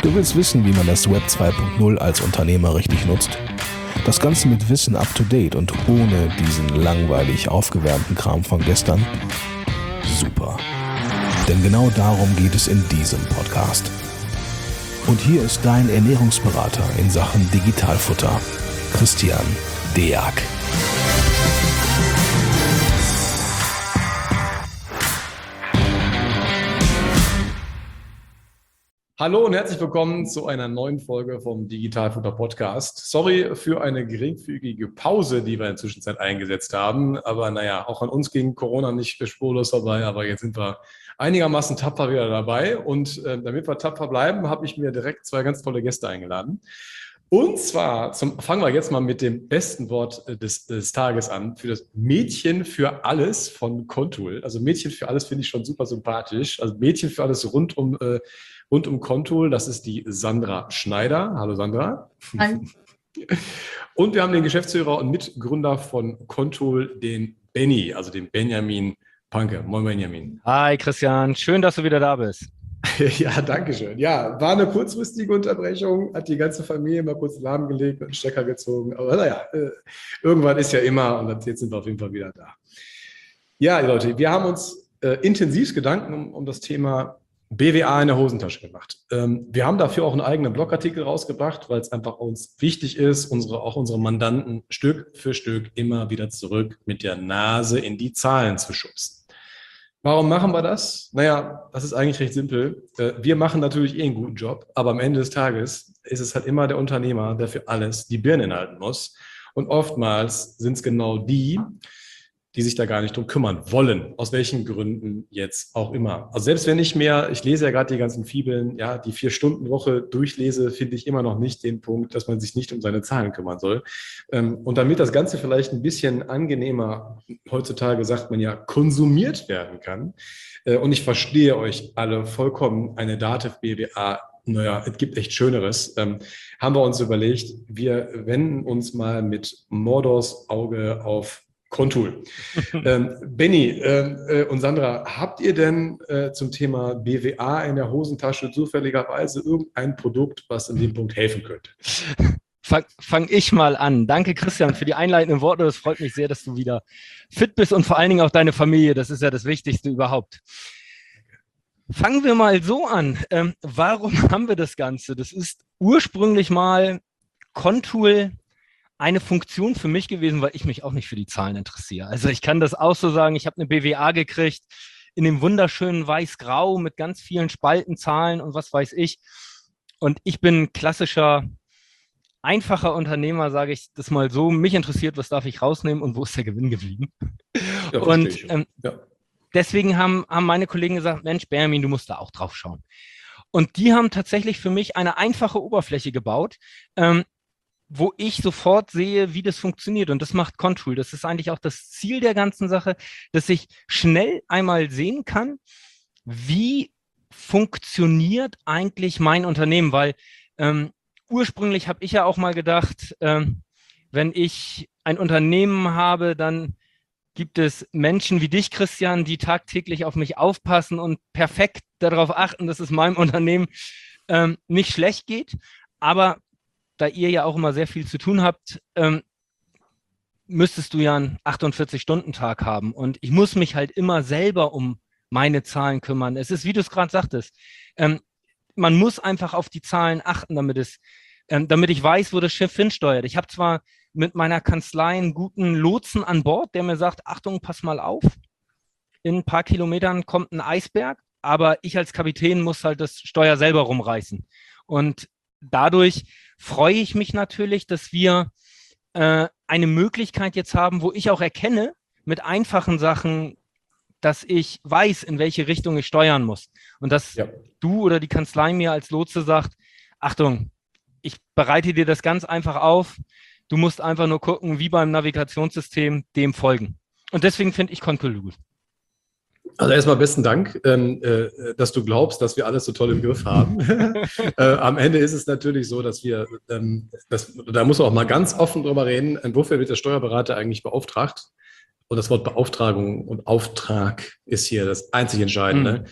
Du willst wissen, wie man das Web 2.0 als Unternehmer richtig nutzt? Das Ganze mit Wissen up to date und ohne diesen langweilig aufgewärmten Kram von gestern? Super. Denn genau darum geht es in diesem Podcast. Und hier ist dein Ernährungsberater in Sachen Digitalfutter, Christian Deak. Hallo und herzlich willkommen zu einer neuen Folge vom Digitalfutter Podcast. Sorry für eine geringfügige Pause, die wir in der Zwischenzeit eingesetzt haben. Aber naja, auch an uns ging Corona nicht spurlos vorbei. Aber jetzt sind wir einigermaßen tapfer wieder dabei. Und damit wir tapfer bleiben, habe ich mir direkt zwei ganz tolle Gäste eingeladen. Und zwar fangen wir jetzt mal mit dem besten Wort des Tages an, für das Mädchen für alles von Contool. Also Mädchen für alles finde ich schon super sympathisch. Also Mädchen für alles rund um Contool. Das ist die Sandra Schneider. Hallo Sandra. Hi. Und wir haben den Geschäftsführer und Mitgründer von Contool, den Benny, also den Benjamin Panke. Moin Benjamin. Hi Christian, schön, dass du wieder da bist. Ja, danke schön. Ja, war eine kurzfristige Unterbrechung, hat die ganze Familie mal kurz lahmgelegt und einen Stecker gezogen. Aber naja, irgendwann ist ja immer und jetzt sind wir auf jeden Fall wieder da. Ja, Leute, wir haben uns intensiv Gedanken um das Thema BWA in der Hosentasche gemacht. Wir haben dafür auch einen eigenen Blogartikel rausgebracht, weil es einfach uns wichtig ist, auch unsere Mandanten Stück für Stück immer wieder zurück mit der Nase in die Zahlen zu schubsen. Warum machen wir das? Naja, das ist eigentlich recht simpel. Wir machen natürlich einen guten Job, aber am Ende des Tages ist es halt immer der Unternehmer, der für alles die Birne hinhalten muss. Und oftmals sind es genau die sich da gar nicht drum kümmern wollen, aus welchen Gründen jetzt auch immer. Also selbst wenn ich lese ja gerade die ganzen Fibeln, ja, die 4-Stunden-Woche durchlese, finde ich immer noch nicht den Punkt, dass man sich nicht um seine Zahlen kümmern soll. Und damit das Ganze vielleicht ein bisschen angenehmer, heutzutage sagt man ja, konsumiert werden kann, und ich verstehe euch alle vollkommen, eine Dativ BWA, naja, es gibt echt Schöneres, haben wir uns überlegt, wir wenden uns mal mit Mordors Auge auf Contool. Benny und Sandra, habt ihr denn zum Thema BWA in der Hosentasche zufälligerweise irgendein Produkt, was in dem Punkt helfen könnte? Fang ich mal an. Danke, Christian, für die einleitenden Worte. Das freut mich sehr, dass du wieder fit bist und vor allen Dingen auch deine Familie. Das ist ja das Wichtigste überhaupt. Fangen wir mal so an. Warum haben wir das Ganze? Das ist ursprünglich mal Contool eine Funktion für mich gewesen, weil ich mich auch nicht für die Zahlen interessiere. Also ich kann das auch so sagen, ich habe eine BWA gekriegt in dem wunderschönen Weiß-Grau mit ganz vielen Spaltenzahlen und was weiß ich. Und ich bin klassischer, einfacher Unternehmer, sage ich das mal so. Mich interessiert, was darf ich rausnehmen und wo ist der Gewinn geblieben? Ja, und deswegen haben meine Kollegen gesagt, Mensch, Benjamin, du musst da auch drauf schauen. Und die haben tatsächlich für mich eine einfache Oberfläche gebaut, wo ich sofort sehe, wie das funktioniert. Und das macht Contool. Das ist eigentlich auch das Ziel der ganzen Sache, dass ich schnell einmal sehen kann, wie funktioniert eigentlich mein Unternehmen. Weil ursprünglich habe ich ja auch mal gedacht, wenn ich ein Unternehmen habe, dann gibt es Menschen wie dich, Christian, die tagtäglich auf mich aufpassen und perfekt darauf achten, dass es meinem Unternehmen nicht schlecht geht. Aber da ihr ja auch immer sehr viel zu tun habt, müsstest du ja einen 48-Stunden-Tag haben. Und ich muss mich halt immer selber um meine Zahlen kümmern. Es ist, wie du es gerade sagtest, man muss einfach auf die Zahlen achten, damit ich weiß, wo das Schiff hinsteuert. Ich habe zwar mit meiner Kanzlei einen guten Lotsen an Bord, der mir sagt, Achtung, pass mal auf, in ein paar Kilometern kommt ein Eisberg, aber ich als Kapitän muss halt das Steuer selber rumreißen. Und dadurch freue ich mich natürlich, dass wir eine Möglichkeit jetzt haben, wo ich auch erkenne, mit einfachen Sachen, dass ich weiß, in welche Richtung ich steuern muss. Und dass du oder die Kanzlei mir als Lotse sagt, Achtung, ich bereite dir das ganz einfach auf. Du musst einfach nur gucken, wie beim Navigationssystem dem folgen. Und deswegen finde ich Contool gut. Also erstmal besten Dank, dass du glaubst, dass wir alles so toll im Griff haben. Am Ende ist es natürlich so, dass wir, da muss man auch mal ganz offen drüber reden, wofür wird der Steuerberater eigentlich beauftragt? Und das Wort Beauftragung und Auftrag ist hier das einzig Entscheidende.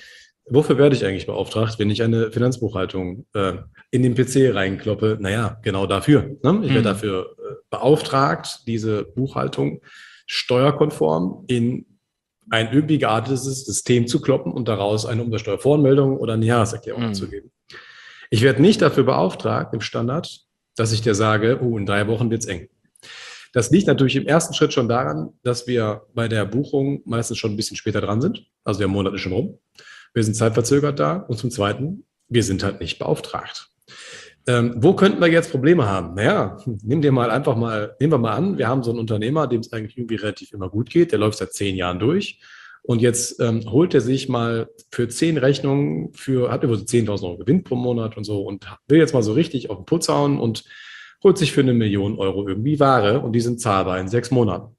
wofür werde ich eigentlich beauftragt, wenn ich eine Finanzbuchhaltung in den PC reinkloppe? Naja, genau dafür. Ne? Ich werde dafür beauftragt, diese Buchhaltung steuerkonform in ein irgendwie geartetes System zu kloppen und daraus eine Umsatzsteuervoranmeldung oder eine Jahreserklärung abzugeben. Ich werde nicht dafür beauftragt, im Standard, dass ich dir sage, in 3 Wochen wird es eng. Das liegt natürlich im ersten Schritt schon daran, dass wir bei der Buchung meistens schon ein bisschen später dran sind. Also der Monat ist schon rum. Wir sind zeitverzögert da. Und zum Zweiten, wir sind halt nicht beauftragt. Wo könnten wir jetzt Probleme haben? Naja, nehmen wir mal an, wir haben so einen Unternehmer, dem es eigentlich irgendwie relativ immer gut geht. Der läuft seit 10 Jahren durch. Und jetzt holt er sich mal für 10 Rechnungen, hat über so 10.000 Euro Gewinn pro Monat und so und will jetzt mal so richtig auf den Putz hauen und holt sich für 1 Million Euro irgendwie Ware und die sind zahlbar in 6 Monaten.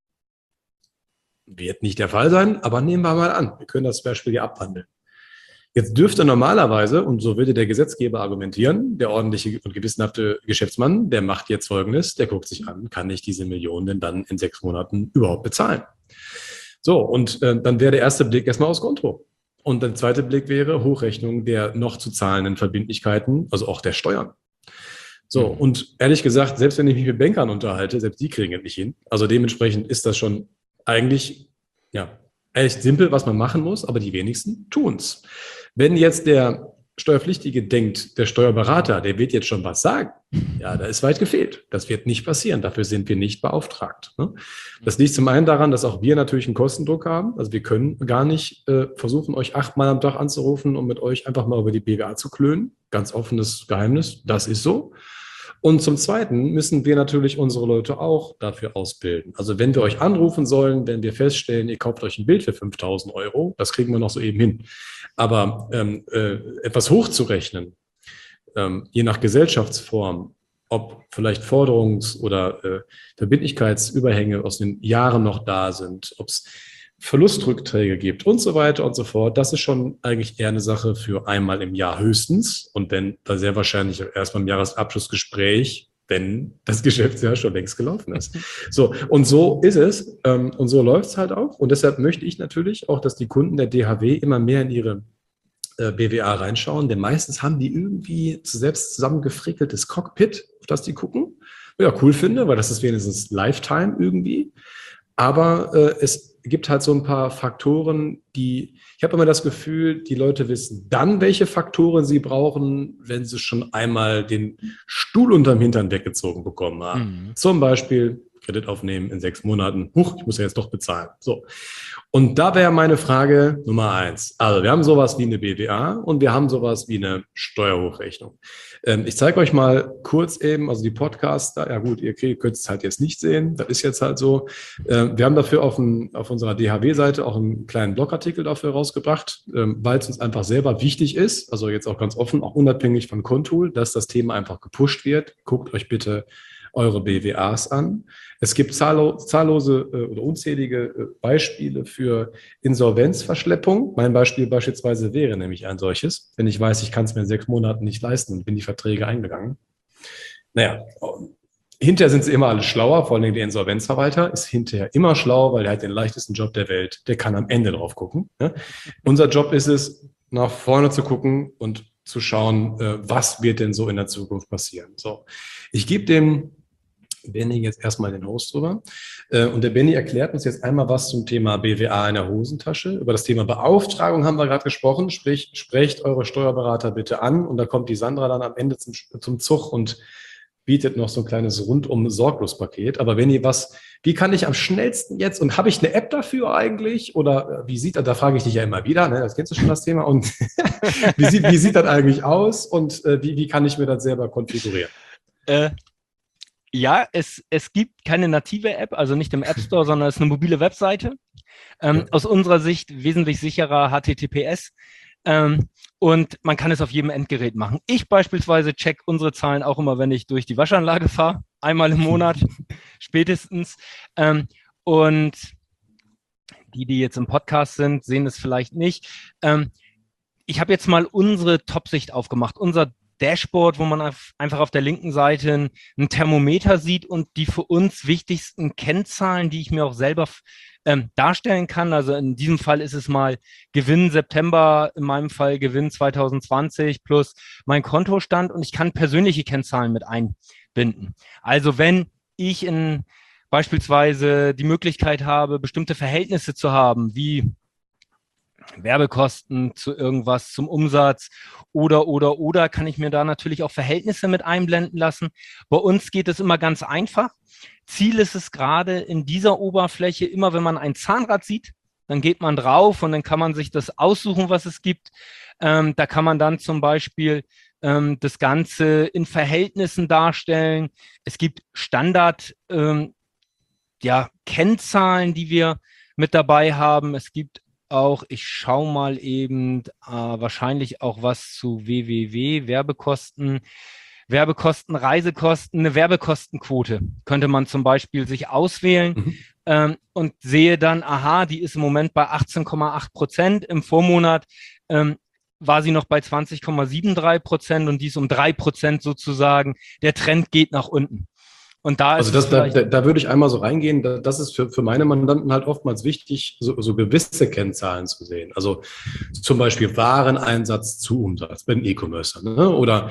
Wird nicht der Fall sein, aber nehmen wir mal an. Wir können das Beispiel hier abwandeln. Jetzt dürfte normalerweise, und so würde der Gesetzgeber argumentieren, der ordentliche und gewissenhafte Geschäftsmann, der macht jetzt Folgendes, der guckt sich an, kann ich diese Million denn dann in 6 Monaten überhaupt bezahlen? So, und dann wäre der erste Blick erstmal aufs Konto. Und der zweite Blick wäre Hochrechnung der noch zu zahlenden Verbindlichkeiten, also auch der Steuern. So, und ehrlich gesagt, selbst wenn ich mich mit Bankern unterhalte, selbst die kriegen es nicht hin. Also dementsprechend ist das schon eigentlich, echt simpel, was man machen muss, aber die wenigsten tun es. Wenn jetzt der Steuerpflichtige denkt, der Steuerberater, der wird jetzt schon was sagen, da ist weit gefehlt. Das wird nicht passieren. Dafür sind wir nicht beauftragt. Ne? Das liegt zum einen daran, dass auch wir natürlich einen Kostendruck haben. Also wir können gar nicht versuchen, euch 8-mal am Tag anzurufen und mit euch einfach mal über die BWA zu klönen. Ganz offenes Geheimnis. Das ist so. Und zum Zweiten müssen wir natürlich unsere Leute auch dafür ausbilden. Also wenn wir euch anrufen sollen, wenn wir feststellen, ihr kauft euch ein Bild für 5.000 Euro, das kriegen wir noch so eben hin. Aber etwas hochzurechnen, je nach Gesellschaftsform, ob vielleicht Forderungs- oder Verbindlichkeitsüberhänge aus den Jahren noch da sind, ob es Verlustrückträge gibt und so weiter und so fort. Das ist schon eigentlich eher eine Sache für einmal im Jahr höchstens und wenn da sehr wahrscheinlich erst beim Jahresabschlussgespräch, wenn das Geschäftsjahr schon längst gelaufen ist. So, und so ist es und so läuft es halt auch und deshalb möchte ich natürlich auch, dass die Kunden der DHW immer mehr in ihre BWA reinschauen, denn meistens haben die irgendwie selbst zusammengefrickeltes Cockpit, auf das die gucken. Ja, cool finde, weil das ist wenigstens Lifetime irgendwie. Aber es gibt halt so ein paar Faktoren, ich habe immer das Gefühl, die Leute wissen dann, welche Faktoren sie brauchen, wenn sie schon einmal den Stuhl unterm Hintern weggezogen bekommen haben. Zum Beispiel Kredit aufnehmen in 6 Monaten. Ich muss ja jetzt doch bezahlen. So. Und da wäre meine Frage Nummer 1. Also wir haben sowas wie eine BWA und wir haben sowas wie eine Steuerhochrechnung. Ich zeige euch mal kurz eben, also die Podcasts, ja gut, ihr könnt es halt jetzt nicht sehen, das ist jetzt halt so. Wir haben dafür auf unserer DHW-Seite auch einen kleinen Blogartikel dafür rausgebracht, weil es uns einfach selber wichtig ist, also jetzt auch ganz offen, auch unabhängig von Contool, dass das Thema einfach gepusht wird. Guckt euch bitte eure BWAs an. Es gibt zahllose oder unzählige Beispiele für Insolvenzverschleppung. Mein Beispiel beispielsweise wäre nämlich ein solches, wenn ich weiß, ich kann es mir in 6 Monaten nicht leisten und bin die Verträge eingegangen. Naja, hinterher sind sie immer alle schlauer, vor allem der Insolvenzverwalter ist hinterher immer schlauer, weil er hat den leichtesten Job der Welt. Der kann am Ende drauf gucken. Ne? Unser Job ist es, nach vorne zu gucken und zu schauen, was wird denn so in der Zukunft passieren. So, ich gebe dem Benny jetzt erstmal den Host drüber. Und der Benny erklärt uns jetzt einmal was zum Thema BWA in der Hosentasche. Über das Thema Beauftragung haben wir gerade gesprochen. Sprich, sprecht eure Steuerberater bitte an. Und da kommt die Sandra dann am Ende zum Zug und bietet noch so ein kleines Rundum-Sorglos-Paket. Aber Benny, wie kann ich am schnellsten jetzt, und habe ich eine App dafür eigentlich? Oder da frage ich dich ja immer wieder, ne? Das kennst du schon, das Thema. Und wie sieht das eigentlich aus? Und wie kann ich mir das selber konfigurieren? Ja, es gibt keine native App, also nicht im App Store, sondern es ist eine mobile Webseite. Aus unserer Sicht wesentlich sicherer HTTPS. Und man kann es auf jedem Endgerät machen. Ich beispielsweise check unsere Zahlen auch immer, wenn ich durch die Waschanlage fahre. Einmal im Monat, spätestens. Und die jetzt im Podcast sind, sehen es vielleicht nicht. Ich habe jetzt mal unsere Top-Sicht aufgemacht. Unser Dashboard, wo man einfach auf der linken Seite ein Thermometer sieht und die für uns wichtigsten Kennzahlen, die ich mir auch selber darstellen kann. Also in diesem Fall ist es mal Gewinn September, in meinem Fall Gewinn 2020 plus mein Kontostand und ich kann persönliche Kennzahlen mit einbinden. Also wenn ich beispielsweise die Möglichkeit habe, bestimmte Verhältnisse zu haben, wie Werbekosten zu irgendwas, zum Umsatz oder, kann ich mir da natürlich auch Verhältnisse mit einblenden lassen. Bei uns geht es immer ganz einfach. Ziel ist es gerade in dieser Oberfläche, immer wenn man ein Zahnrad sieht, dann geht man drauf und dann kann man sich das aussuchen, was es gibt. Da kann man dann zum Beispiel das Ganze in Verhältnissen darstellen. Es gibt Standard, Kennzahlen, die wir mit dabei haben. Es gibt auch, ich schaue mal eben, wahrscheinlich auch was zu Werbekosten, Reisekosten, eine Werbekostenquote könnte man zum Beispiel sich auswählen und sehe dann, aha, die ist im Moment bei 18,8%. Im Vormonat war sie noch bei 20,73% und die ist um 3% sozusagen. Der Trend geht nach unten. Und da ist da würde ich einmal so reingehen, das ist für meine Mandanten halt oftmals wichtig, so gewisse Kennzahlen zu sehen. Also zum Beispiel Wareneinsatz zu Umsatz beim E-Commerce, ne? Oder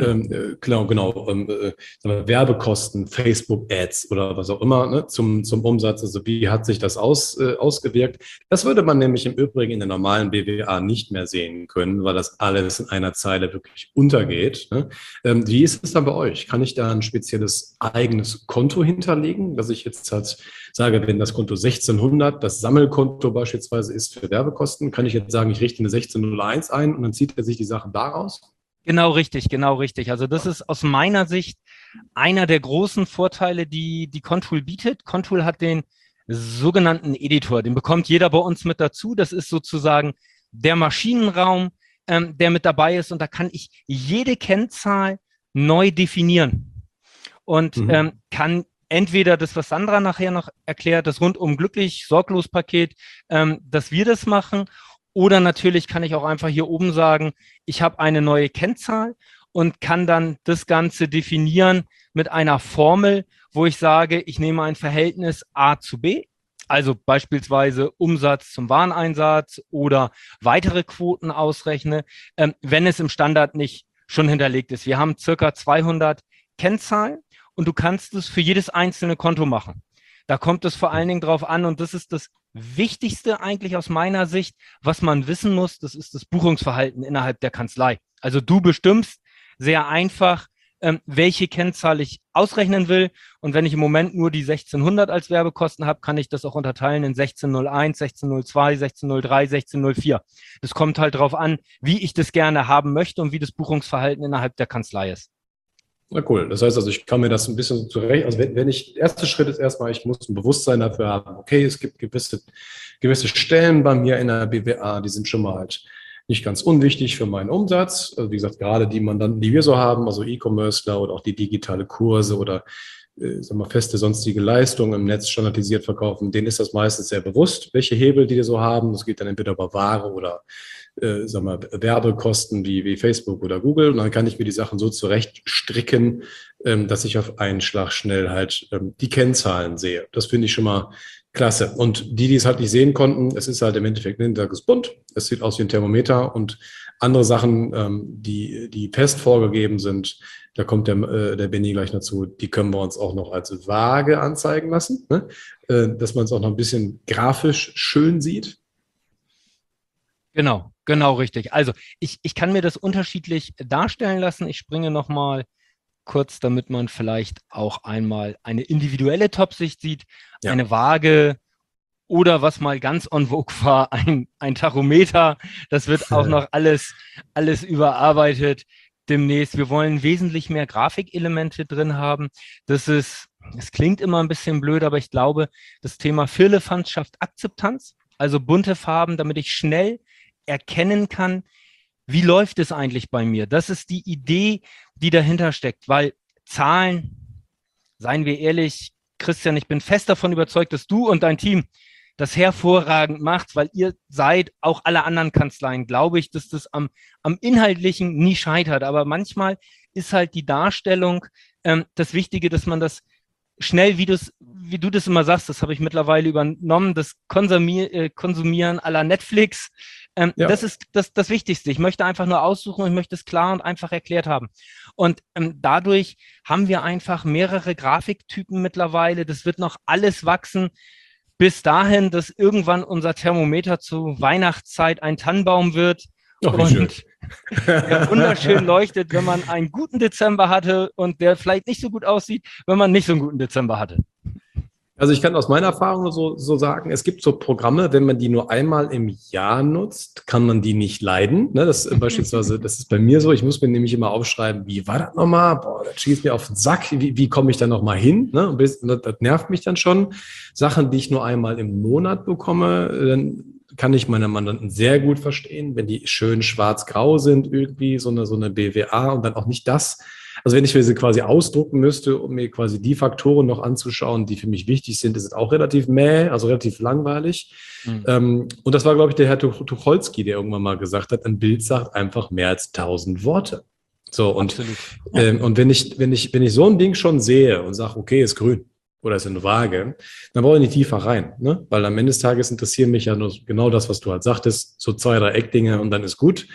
Werbekosten, Facebook-Ads oder was auch immer, ne? zum Umsatz. Also wie hat sich das ausgewirkt? Das würde man nämlich im Übrigen in der normalen BWA nicht mehr sehen können, weil das alles in einer Zeile wirklich untergeht. Ne? Wie ist es dann bei euch? Kann ich da ein spezielles eigenes Konto hinterlegen, dass ich jetzt halt sage, wenn das Konto 1600, das Sammelkonto beispielsweise ist für Werbekosten, kann ich jetzt sagen, ich richte eine 1601 ein und dann zieht er sich die Sachen daraus? Genau richtig. Also das ist aus meiner Sicht einer der großen Vorteile, die Contool bietet. Contool hat den sogenannten Editor, den bekommt jeder bei uns mit dazu. Das ist sozusagen der Maschinenraum, der mit dabei ist und da kann ich jede Kennzahl neu definieren. Und kann entweder das, was Sandra nachher noch erklärt, das rundum glücklich, sorglos Paket, dass wir das machen. Oder natürlich kann ich auch einfach hier oben sagen, ich habe eine neue Kennzahl und kann dann das Ganze definieren mit einer Formel, wo ich sage, ich nehme ein Verhältnis A zu B, also beispielsweise Umsatz zum Wareneinsatz oder weitere Quoten ausrechne, wenn es im Standard nicht schon hinterlegt ist. Wir haben circa 200 Kennzahlen. Und du kannst es für jedes einzelne Konto machen. Da kommt es vor allen Dingen drauf an und das ist das Wichtigste eigentlich aus meiner Sicht, was man wissen muss, das ist das Buchungsverhalten innerhalb der Kanzlei. Also du bestimmst sehr einfach, welche Kennzahl ich ausrechnen will und wenn ich im Moment nur die 1600 als Werbekosten habe, kann ich das auch unterteilen in 1601, 1602, 1603, 1604. Das kommt halt drauf an, wie ich das gerne haben möchte und wie das Buchungsverhalten innerhalb der Kanzlei ist. Na cool. Das heißt also, ich kann mir das ein bisschen zurecht. Also der erste Schritt ist erstmal, ich muss ein Bewusstsein dafür haben, okay, es gibt gewisse Stellen bei mir in der BWA, die sind schon mal halt nicht ganz unwichtig für meinen Umsatz. Also wie gesagt, gerade die Mandanten, die wir so haben, also E-Commercer oder auch die digitale Kurse oder feste sonstige Leistungen im Netz standardisiert verkaufen, denen ist das meistens sehr bewusst, welche Hebel die so haben. Das geht dann entweder über Ware oder Werbekosten wie Facebook oder Google. Und dann kann ich mir die Sachen so zurecht stricken, dass ich auf einen Schlag schnell halt die Kennzahlen sehe. Das finde ich schon mal klasse. Und die es halt nicht sehen konnten, es ist halt im Endeffekt ein Tag ist bunt, es sieht aus wie ein Thermometer und andere Sachen, die fest vorgegeben sind, da kommt der Benny gleich dazu, die können wir uns auch noch als Waage anzeigen lassen, ne? Dass man es auch noch ein bisschen grafisch schön sieht. Genau richtig. Also ich kann mir das unterschiedlich darstellen lassen. Ich springe nochmal kurz, damit man vielleicht auch einmal eine individuelle Top-Sicht sieht, ja. Eine Waage oder was mal ganz en vogue war, ein Tachometer. Das wird auch noch alles überarbeitet demnächst. Wir wollen wesentlich mehr Grafikelemente drin haben. Es klingt immer ein bisschen blöd, aber ich glaube, das Thema Firlefanz schafft Akzeptanz, also bunte Farben, damit ich schnell erkennen kann, wie läuft es eigentlich bei mir? Das ist die Idee, die dahinter steckt, weil Zahlen, seien wir ehrlich, Christian, ich bin fest davon überzeugt, dass du und dein Team das hervorragend macht, weil ihr seid, auch alle anderen Kanzleien, glaube ich, dass das am Inhaltlichen nie scheitert. Aber manchmal ist halt die Darstellung das Wichtige, dass man das schnell, wie du das immer sagst, das habe ich mittlerweile übernommen, das Konsumieren à la Netflix. Das ist das Wichtigste. Ich möchte einfach nur aussuchen und ich möchte es klar und einfach erklärt haben. Und dadurch haben wir einfach mehrere Grafiktypen mittlerweile. Das wird noch alles wachsen. Bis dahin, dass irgendwann unser Thermometer zu Weihnachtszeit ein Tannenbaum wird. Und der wunderschön leuchtet, wenn man einen guten Dezember hatte und der vielleicht nicht so gut aussieht, wenn man nicht so einen guten Dezember hatte. Also ich kann aus meiner Erfahrung so sagen, es gibt so Programme, wenn man die nur einmal im Jahr nutzt, kann man die nicht leiden. Ne, das beispielsweise, das ist bei mir so, ich muss mir nämlich immer aufschreiben, wie war das nochmal? Boah, das schießt mir auf den Sack, wie komme ich da nochmal hin? Ne? Das nervt mich dann schon. Sachen, die ich nur einmal im Monat bekomme, dann kann ich meine Mandanten sehr gut verstehen, wenn die schön schwarz-grau sind, irgendwie so eine BWA und dann auch nicht das. Also wenn ich mir sie quasi ausdrucken müsste, um mir quasi die Faktoren noch anzuschauen, die für mich wichtig sind, ist es auch relativ also relativ langweilig. Und das war, glaube ich, der Herr Tucholsky, der irgendwann mal gesagt hat, ein Bild sagt einfach mehr als 1000 Worte. So, und wenn ich so ein Ding schon sehe und sage, okay, ist grün oder ist eine Waage, dann brauche ich nicht tiefer rein, ne? Weil am Ende des Tages interessieren mich ja nur genau das, was du halt sagtest, so 2, 3 Eckdinge und dann ist gut.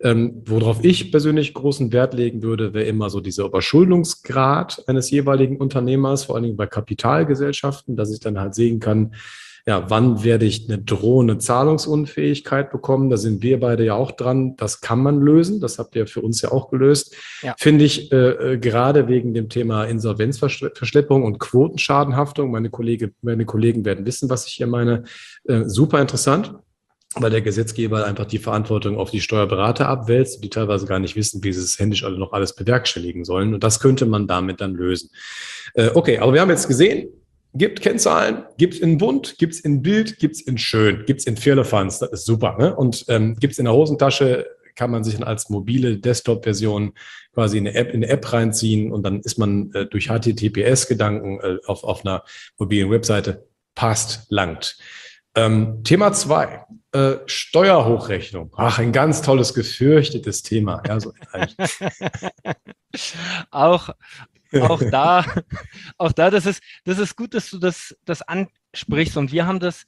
Worauf ich persönlich großen Wert legen würde, wäre immer so dieser Überschuldungsgrad eines jeweiligen Unternehmers, vor allen Dingen bei Kapitalgesellschaften, dass ich dann halt sehen kann, ja, wann werde ich eine drohende Zahlungsunfähigkeit bekommen? Da sind wir beide ja auch dran. Das kann man lösen. Das habt ihr für uns ja auch gelöst. Ja. Finde ich gerade wegen dem Thema Insolvenzverschleppung und Quotenschadenhaftung, meine Kollegen werden wissen, was ich hier meine, super interessant, weil der Gesetzgeber einfach die Verantwortung auf die Steuerberater abwälzt, die teilweise gar nicht wissen, wie sie es händisch alle noch alles bewerkstelligen sollen. Und das könnte man damit dann lösen. Okay, aber wir haben jetzt gesehen, gibt Kennzahlen, gibt es in bunt, gibt es in Bild, gibt es in schön, gibt es in Firlefanz, das ist super. Ne? Und gibt es in der Hosentasche, kann man sich dann als mobile Desktop-Version quasi in eine App reinziehen und dann ist man durch HTTPS-Gedanken auf einer mobilen Webseite, passt, langt. Thema 2, Steuerhochrechnung. Ach, ein ganz tolles, gefürchtetes Thema. Ja, so Auch da, das ist gut, dass du das ansprichst. Und wir haben das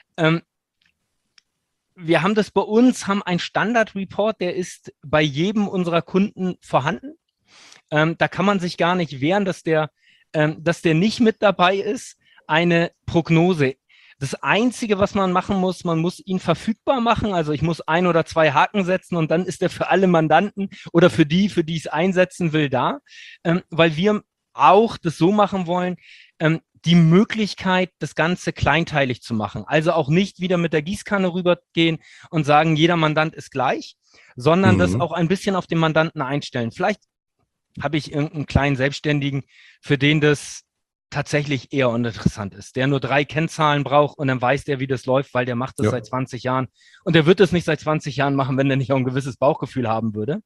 bei uns, haben einen Standard-Report, der ist bei jedem unserer Kunden vorhanden. Da kann man sich gar nicht wehren, dass der nicht mit dabei ist. Eine Prognose. Das Einzige, was man machen muss, man muss ihn verfügbar machen. Also ich muss 1 oder 2 Haken setzen und dann ist er für alle Mandanten oder für die ich es einsetzen will, da. Weil wir auch das so machen wollen, die Möglichkeit, das Ganze kleinteilig zu machen. Also auch nicht wieder mit der Gießkanne rübergehen und sagen, jeder Mandant ist gleich, sondern das auch ein bisschen auf den Mandanten einstellen. Vielleicht habe ich irgendeinen kleinen Selbstständigen, für den das tatsächlich eher uninteressant ist, der nur 3 Kennzahlen braucht und dann weiß der, wie das läuft, weil der macht das seit 20 Jahren und der wird es nicht seit 20 Jahren machen, wenn der nicht auch ein gewisses Bauchgefühl haben würde.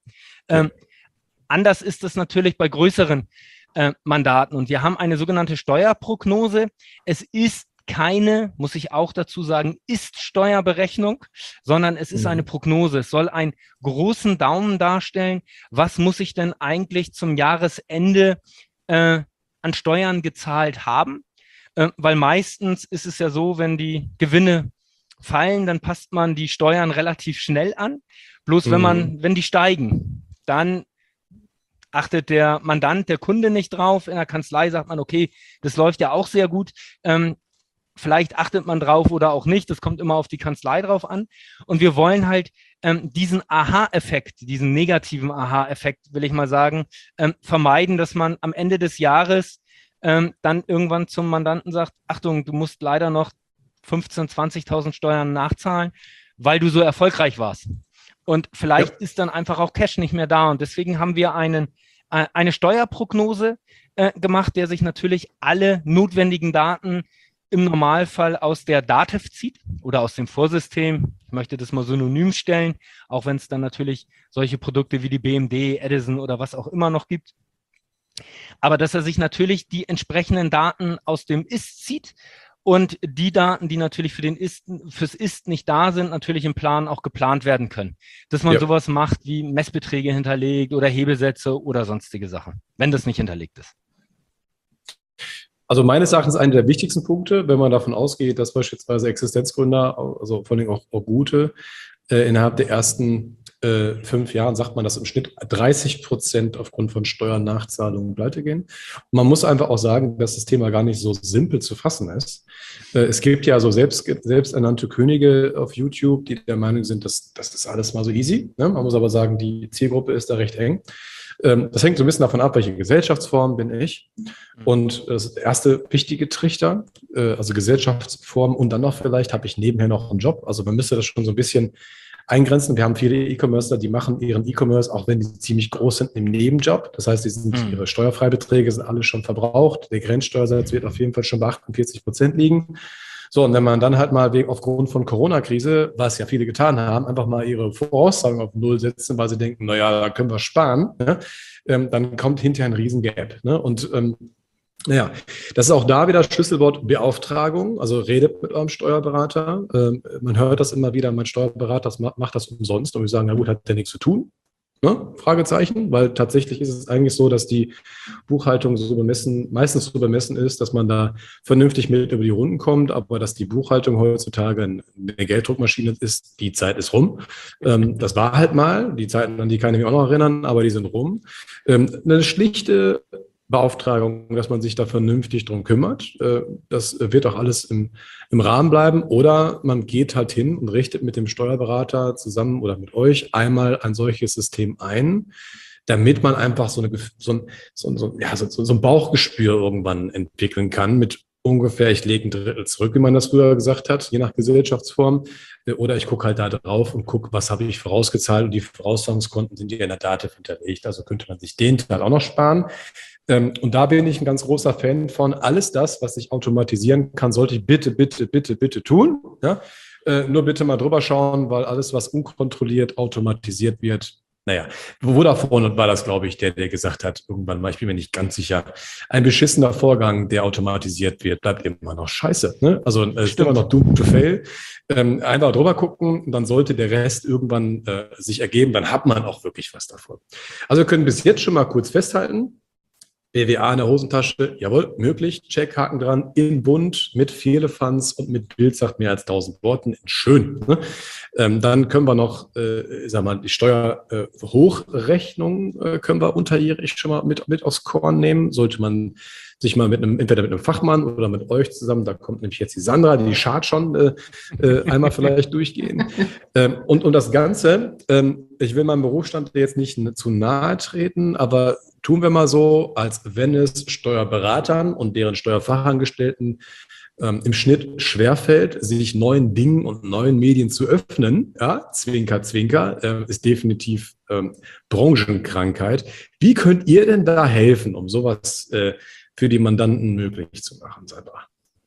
Anders ist es natürlich bei größeren Mandaten und wir haben eine sogenannte Steuerprognose. Es ist keine, muss ich auch dazu sagen, Ist-Steuerberechnung, sondern es ist eine Prognose. Es soll einen großen Daumen darstellen. Was muss ich denn eigentlich zum Jahresende an Steuern gezahlt haben, weil meistens ist es ja so, wenn die Gewinne fallen, dann passt man die Steuern relativ schnell an. Bloß wenn die steigen, dann achtet der Mandant, der Kunde nicht drauf. In der Kanzlei sagt man, okay, das läuft ja auch sehr gut. Vielleicht achtet man drauf oder auch nicht. Das kommt immer auf die Kanzlei drauf an. Und wir wollen halt diesen Aha-Effekt, diesen negativen Aha-Effekt, will ich mal sagen, vermeiden, dass man am Ende des Jahres dann irgendwann zum Mandanten sagt, Achtung, du musst leider noch 15.000, 20.000 Steuern nachzahlen, weil du so erfolgreich warst. Und vielleicht ist dann einfach auch Cash nicht mehr da. Und deswegen haben wir eine Steuerprognose gemacht, der sich natürlich alle notwendigen Daten im Normalfall aus der DATEV zieht oder aus dem Vorsystem. Ich möchte das mal synonym stellen, auch wenn es dann natürlich solche Produkte wie die BMD, Edison oder was auch immer noch gibt. Aber dass er sich natürlich die entsprechenden Daten aus dem Ist zieht und die Daten, die natürlich fürs Ist nicht da sind, natürlich im Plan auch geplant werden können. Dass man sowas macht wie Messbeträge hinterlegt oder Hebelsätze oder sonstige Sachen, wenn das nicht hinterlegt ist. Also meines Erachtens einer der wichtigsten Punkte, wenn man davon ausgeht, dass beispielsweise Existenzgründer, also vor allem auch gute, innerhalb der ersten 5 Jahren, sagt man, dass im Schnitt 30% aufgrund von Steuernachzahlungen pleite gehen. Und man muss einfach auch sagen, dass das Thema gar nicht so simpel zu fassen ist. Es gibt ja so selbsternannte Könige auf YouTube, die der Meinung sind, das ist alles mal so easy. Ne? Man muss aber sagen, die Zielgruppe ist da recht eng. Das hängt so ein bisschen davon ab, welche Gesellschaftsform bin ich. Und das ist der erste wichtige Trichter, also Gesellschaftsform. Und dann noch vielleicht habe ich nebenher noch einen Job. Also man müsste das schon so ein bisschen eingrenzen. Wir haben viele E-Commercer, die machen ihren E-Commerce, auch wenn die ziemlich groß sind, im Nebenjob. Das heißt, ihre Steuerfreibeträge sind alle schon verbraucht. Der Grenzsteuersatz wird auf jeden Fall schon bei 48% liegen. So, und wenn man dann halt mal aufgrund von Corona-Krise, was ja viele getan haben, einfach mal ihre Voraussagen auf Null setzen, weil sie denken, naja, da können wir sparen, ne? Dann kommt hinterher ein Riesengap. Ne? Und naja, das ist auch da wieder Schlüsselwort Beauftragung, also redet mit eurem Steuerberater. Man hört das immer wieder, mein Steuerberater macht das umsonst und wir sagen, na gut, hat der nichts zu tun? Ne? Fragezeichen, weil tatsächlich ist es eigentlich so, dass die Buchhaltung meistens so bemessen ist, dass man da vernünftig mit über die Runden kommt, aber dass die Buchhaltung heutzutage eine Gelddruckmaschine ist, die Zeit ist rum. Das war halt mal, die Zeiten, an die kann ich mich auch noch erinnern, aber die sind rum. Eine schlichte Beauftragung, dass man sich da vernünftig drum kümmert. Das wird auch alles im Rahmen bleiben. Oder man geht halt hin und richtet mit dem Steuerberater zusammen oder mit euch einmal ein solches System ein, damit man einfach so ein Bauchgespür irgendwann entwickeln kann mit ungefähr, ich lege ein Drittel zurück, wie man das früher gesagt hat, je nach Gesellschaftsform. Oder ich gucke halt da drauf und gucke, was habe ich vorausgezahlt. Und die Vorauszahlungskonten sind ja in der Dativ hinterlegt. Also könnte man sich den Teil auch noch sparen. Und da bin ich ein ganz großer Fan von. Alles das, was ich automatisieren kann, sollte ich bitte tun. Ja? Nur bitte mal drüber schauen, weil alles, was unkontrolliert automatisiert wird, naja, Vodafone war das, glaube ich, der gesagt hat, irgendwann mal, ich bin mir nicht ganz sicher, ein beschissener Vorgang, der automatisiert wird, bleibt immer noch scheiße. Ne? Also es ist immer noch doomed to fail. Einfach drüber gucken, dann sollte der Rest irgendwann sich ergeben, dann hat man auch wirklich was davon. Also wir können bis jetzt schon mal kurz festhalten, BWA in der Hosentasche, jawohl, möglich, Checkhaken dran, in bunt, mit Firlefanz und mit Bild sagt mehr als 1000 Worten, schön. Ne? Dann können wir noch, die Steuerhochrechnung können wir unterjährig schon mal mit aufs Korn nehmen, sollte man sich mal entweder mit einem Fachmann oder mit euch zusammen, da kommt nämlich jetzt die Sandra, die Chart schon einmal vielleicht durchgehen. Und das Ganze, ich will meinem Berufsstand jetzt nicht zu nahe treten, aber tun wir mal so, als wenn es Steuerberatern und deren Steuerfachangestellten im Schnitt schwerfällt, sich neuen Dingen und neuen Medien zu öffnen. Ja, Zwinker, Zwinker, ist definitiv Branchenkrankheit. Wie könnt ihr denn da helfen, um sowas für die Mandanten möglich zu machen, Sandra?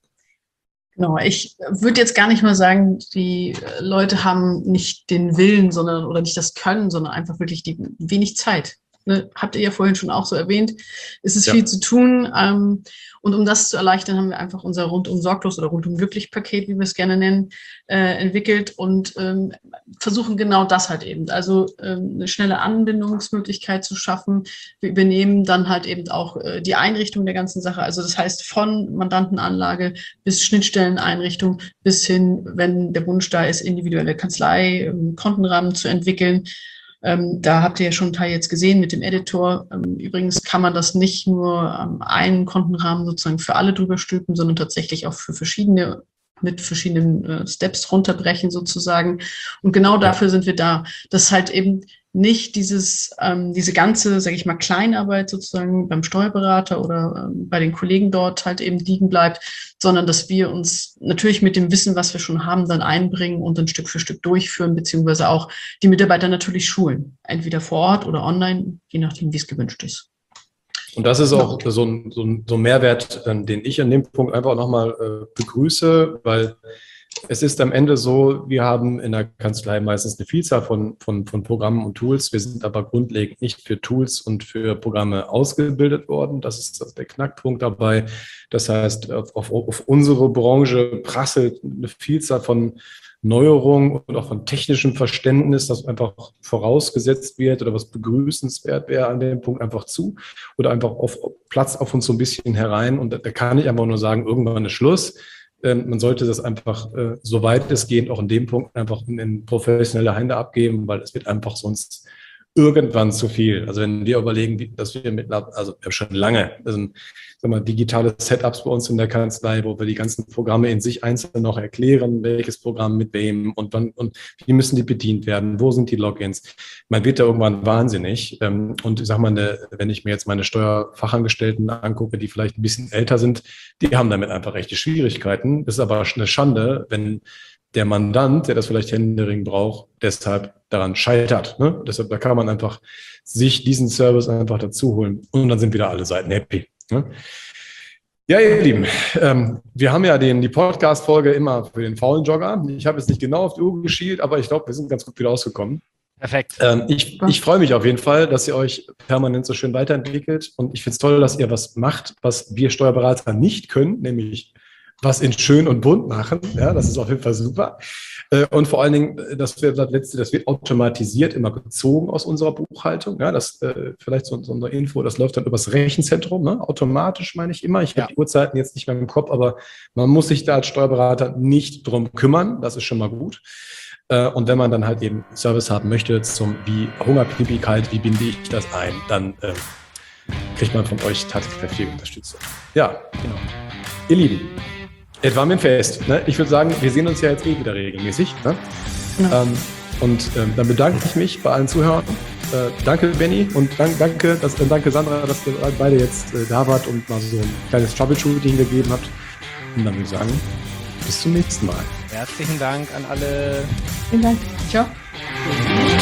Genau, ich würde jetzt gar nicht mal sagen, die Leute haben nicht den Willen, oder nicht das Können, sondern einfach wirklich wenig Zeit. Ne, habt ihr ja vorhin schon auch so erwähnt, es ist viel zu tun. Und um das zu erleichtern, haben wir einfach unser rundum sorglos oder rundum glücklich Paket, wie wir es gerne nennen, entwickelt und versuchen genau das halt eben. Also eine schnelle Anbindungsmöglichkeit zu schaffen. Wir übernehmen dann halt eben auch die Einrichtung der ganzen Sache. Also das heißt von Mandantenanlage bis Schnittstelleneinrichtung bis hin, wenn der Wunsch da ist, individuelle Kanzlei, Kontenrahmen zu entwickeln. Da habt ihr ja schon einen Teil jetzt gesehen mit dem Editor. Übrigens kann man das nicht nur einen Kontenrahmen sozusagen für alle drüber stülpen, sondern tatsächlich auch für mit verschiedenen Steps runterbrechen sozusagen. Und genau dafür sind wir da. Das halt eben nicht diese ganze, sage ich mal, Kleinarbeit sozusagen beim Steuerberater oder bei den Kollegen dort halt eben liegen bleibt, sondern dass wir uns natürlich mit dem Wissen, was wir schon haben, dann einbringen und dann Stück für Stück durchführen, beziehungsweise auch die Mitarbeiter natürlich schulen, entweder vor Ort oder online, je nachdem, wie es gewünscht ist. Und das ist auch so ein Mehrwert, den ich an dem Punkt einfach nochmal begrüße, weil Es ist am Ende so, wir haben in der Kanzlei meistens eine Vielzahl von Programmen und Tools. Wir sind aber grundlegend nicht für Tools und für Programme ausgebildet worden. Das ist der Knackpunkt dabei. Das heißt, auf unsere Branche prasselt eine Vielzahl von Neuerungen und auch von technischem Verständnis, das einfach vorausgesetzt wird oder was begrüßenswert wäre an dem Punkt einfach zu oder einfach Platz auf uns so ein bisschen herein. Und da kann ich einfach nur sagen, irgendwann ist Schluss. Man sollte das einfach, soweit es geht, auch in dem Punkt einfach in professionelle Hände abgeben, weil es wird einfach sonst irgendwann zu viel. Also wenn wir überlegen, dass wir also wir haben schon lange, digitale Setups bei uns in der Kanzlei, wo wir die ganzen Programme in sich einzeln noch erklären, welches Programm mit wem und wann und wie müssen die bedient werden, wo sind die Logins. Man wird da irgendwann wahnsinnig. Und ich sag mal, wenn ich mir jetzt meine Steuerfachangestellten angucke, die vielleicht ein bisschen älter sind, die haben damit einfach echte Schwierigkeiten. Das ist aber eine Schande, wenn der Mandant, der das vielleicht händeringend braucht, deshalb daran scheitert. Ne? Deshalb, da kann man einfach sich diesen Service einfach dazu holen und dann sind wieder alle Seiten happy. Ne? Ja, ihr Lieben, wir haben ja die Podcast-Folge immer für den faulen Jogger. Ich habe jetzt nicht genau auf die Uhr geschielt, aber ich glaube, wir sind ganz gut wieder rausgekommen. Perfekt. Ich freue mich auf jeden Fall, dass ihr euch permanent so schön weiterentwickelt und ich finde es toll, dass ihr was macht, was wir Steuerberater nicht können, nämlich was in schön und bunt machen. Ja, das ist auf jeden Fall super. Und vor allen Dingen, das wird automatisiert immer gezogen aus unserer Buchhaltung. Ja, das vielleicht so eine Info, das läuft dann übers Rechenzentrum, ne? Automatisch meine ich immer. Ich habe die Uhrzeiten jetzt nicht mehr im Kopf, aber man muss sich da als Steuerberater nicht drum kümmern. Das ist schon mal gut. Und wenn man dann halt eben Service haben möchte wie Hunger, Pipi, kalt, wie binde ich das ein, dann kriegt man von euch tatkräftige Unterstützung. Ja, genau. Ihr Lieben, es war mir ein Fest. Ne? Ich würde sagen, wir sehen uns ja jetzt wieder regelmäßig. Ne? Ja. Dann bedanke ich mich bei allen Zuhörern. Danke, Benni, und danke Sandra, dass ihr beide jetzt da wart und mal so ein kleines Troubleshooting gegeben habt. Und dann würde ich sagen, bis zum nächsten Mal. Herzlichen Dank an alle. Vielen Dank. Ciao.